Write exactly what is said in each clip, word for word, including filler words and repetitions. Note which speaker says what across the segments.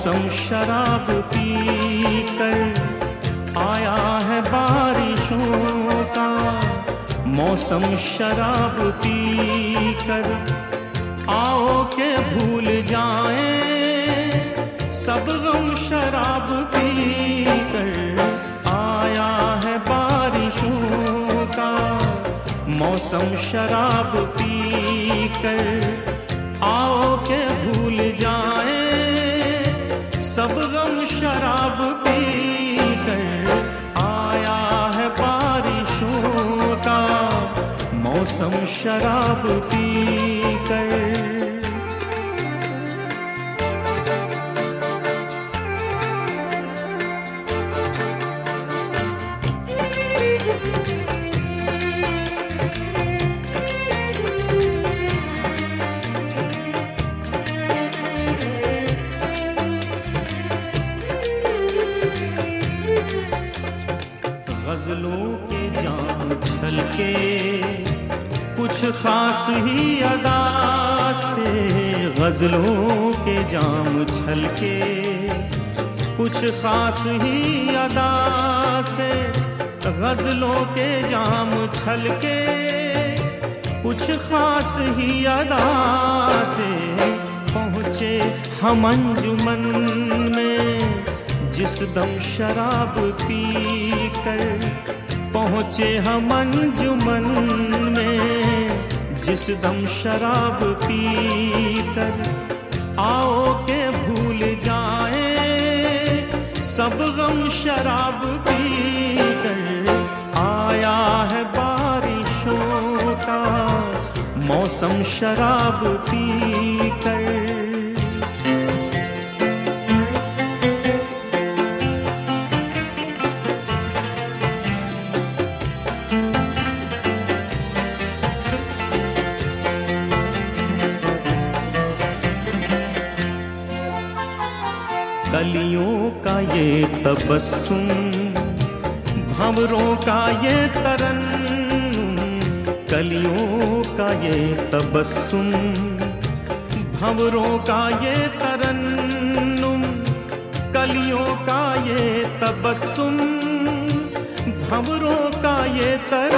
Speaker 1: मौसम शराब पी कर आया है बारिशों का। मौसम शराब पी कर आओ के भूल जाएं सब गम। शराब पी कर आया है बारिशों का। मौसम शराब पी कर आओ के भूल जाएं सब गम। शराब पी कर आया है बारिशों का। मौसम शराब पी कर। गज़लों के जाम छलके कुछ खास ही अदा से। गज़लों के जाम छलके कुछ खास ही अदा से। गज़लों के जाम छलके कुछ खास ही अदा से। पहुँचे हम अंजुमन में जिस दम शराब पी कर। पहुँचे हम अंजुमन में जिस दम शराब पी कर आओ के भूल जाएं सब गम। शराब पी कर आया है बारिशों का। मौसम शराब पी कर। कलियों का ये तबस्सुम भंवरों का ये तरन्नुम। कलियों का ये तबस्सुम भंवरों का ये तरन्नुम। कलियों का ये तबस्सुम भंवरों का ये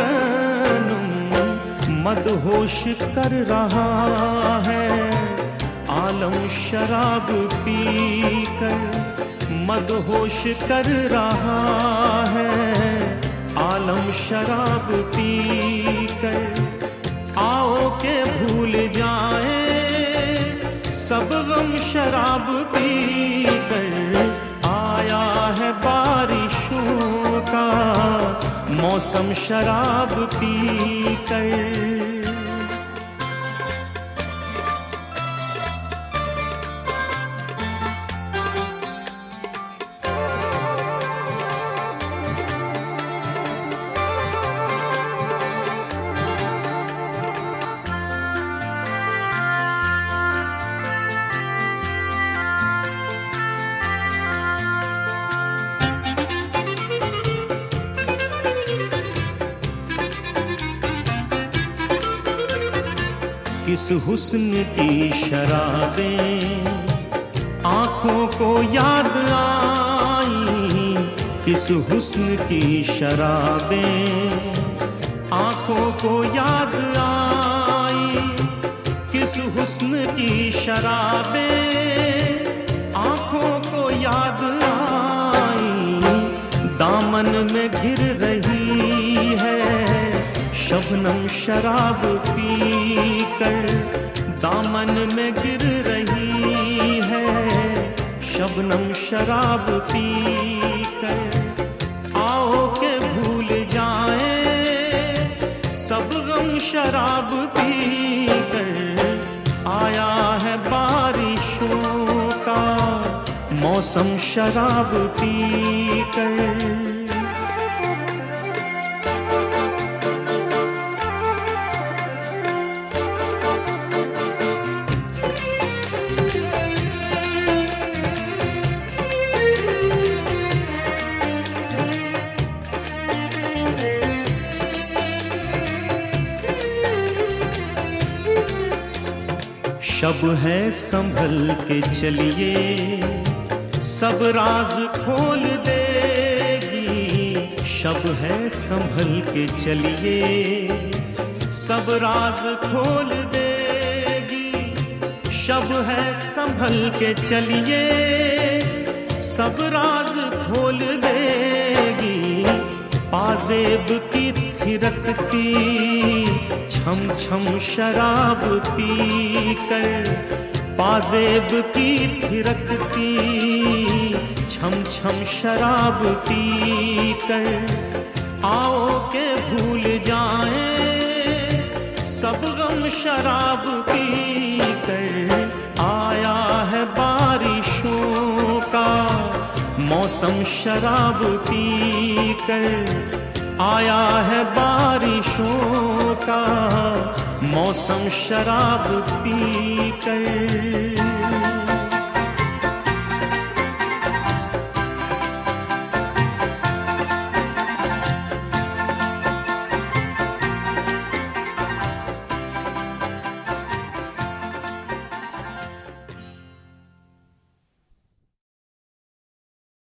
Speaker 1: तरन्नुम। मदहोश कर रहा है आलम शराब पी कर। मदहोश कर रहा है आलम शराब पी कर आओ के भूल जाएं सब गम। शराब पी कर आया है बारिशों का। मौसम शराब पी कर। किस हुस्न की शराबें आँखों को याद आई। किस हुस्न की शराबें आँखों को याद आई। किस हुस्न की शराबें आँखों को याद आई। दामन में घिर रही है शबनम शराब पी कर। दामन में गिर रही है शबनम शराब पी कर आओ के भूल जाएं सब गम। शराब पी कर आया है बारिशों का। मौसम शराब पी कर। शब है संभल के चलिए सब राज खोल देगी। शब है संभल के चलिए, सब राज खोल देगी। शब है संभल के चलिए, सब राज खोल देगी। पाजेब की थिरकती छम छम शराब पी कर, पाजेब की थिरकती छम छम शराब पी कर, आओ के भूल जाएं सब गम शराब पी कर। आया है बारिशों का मौसम शराब पी कर, आया है बारिशों का मौसम शराब पी कर।